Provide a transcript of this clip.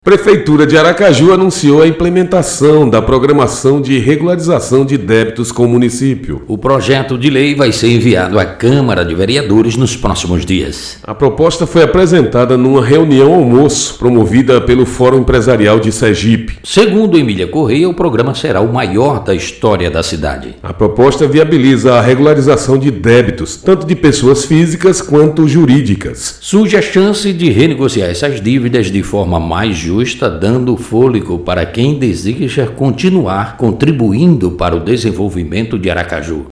Prefeitura de Aracaju anunciou a implementação da programação de regularização de débitos com o município. O projeto de lei vai ser enviado à Câmara de Vereadores nos próximos dias. A proposta foi apresentada numa reunião almoço promovida pelo Fórum Empresarial de Sergipe. Segundo Emília Correia, o programa será o maior da história da cidade. A proposta viabiliza a regularização de débitos, tanto de pessoas físicas quanto jurídicas. Surge a chance de renegociar essas dívidas de forma mais justa, dando fôlego para quem deseja continuar contribuindo para o desenvolvimento de Aracaju.